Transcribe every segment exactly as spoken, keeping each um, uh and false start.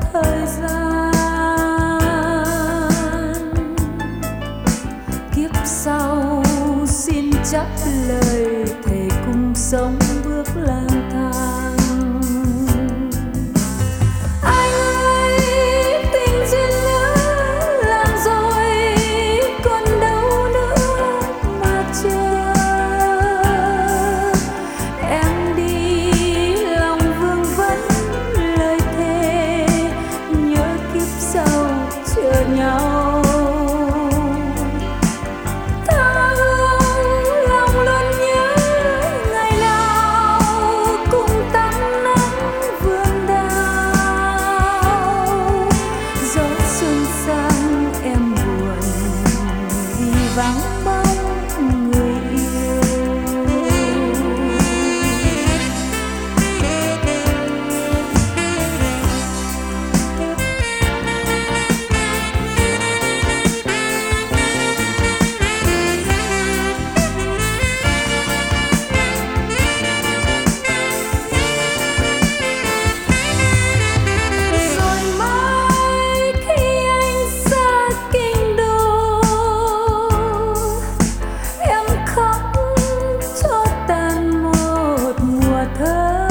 thời gian. Kiếp sau xin chắc lời thề cùng sống bước lang thang. Anh ơi, tình duyên lỡ làng rồi, còn đâu nữa mà chờ. Em đi lòng vương vấn lời thề, nhớ kiếp sau chờ nhau. Vắng bóng người yêu. Rồi mai khi anh xa kinh đô, em khóc cho tan một mùa thơ.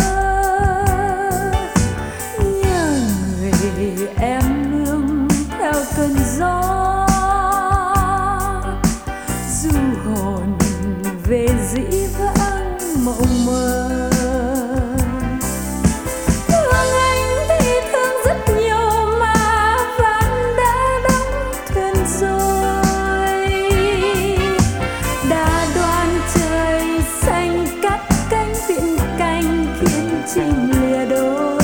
Nhớ người em nương theo cơn gió, du hồn về dĩ vãng mộng mơ. Thương anh thì thương rất nhiều mà ván đã đóng thuyền rồi. Đã đoán trời xanh cắt cánh viễn canh khiến chim lìa đôi.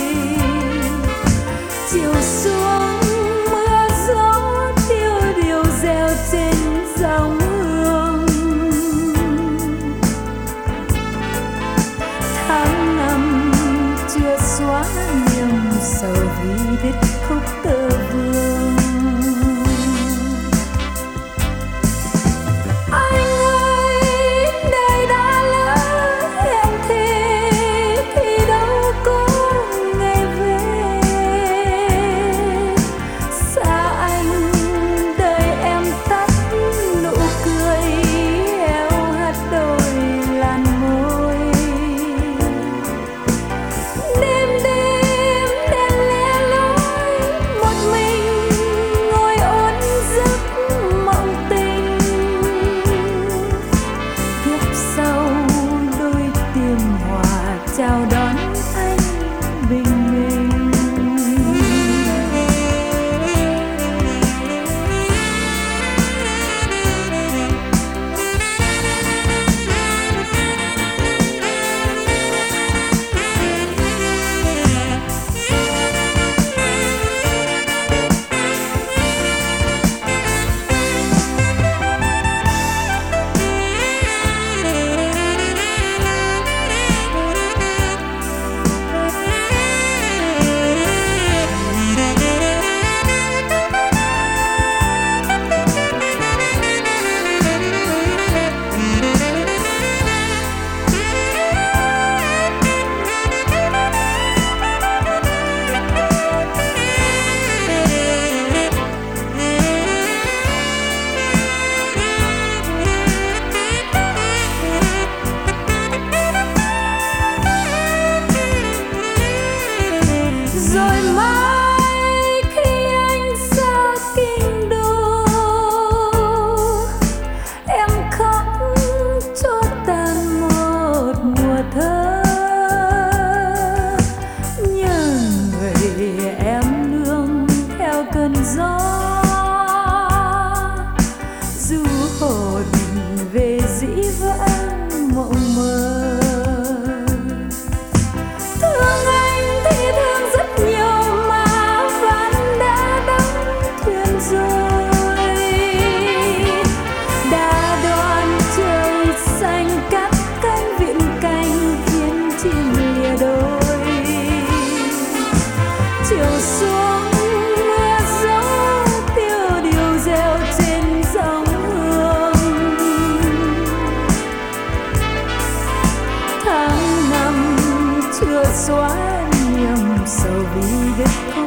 Chiều xuống mưa gió tiêu điều reo trên dòng hương. Tháng năm chưa xóa niềm sầu vì đứt khúc tơ vương. Anh ơi, đời đã lỡ hẹn thề thì đâu có ngày về. Xa anh đời em tắt nụ cười, eo hắt đôi làn môi. Đêm đêm đèn lẻ loi, một mình ngồi ôn giấc mộng tình. Kiếp sau đôi tim hòa chào đón anh bình minh. Rồi mai khi anh xa kinh đô, em khóc cho tan một mùa thơ. Nhớ người em nương theo cơn gió, du hồn về dĩ vãng mộng mơ. Thương anh thì thương rất nhiều mà ván đã đóng thuyền rồi. Đã đoán trời xanh cắt cánh viễn canh khiến chim lìa đôi. Chiều xuống mưa gió tiêu điều reo trên dòng hương. Tháng năm chưa xóa niềm sầu vì đứt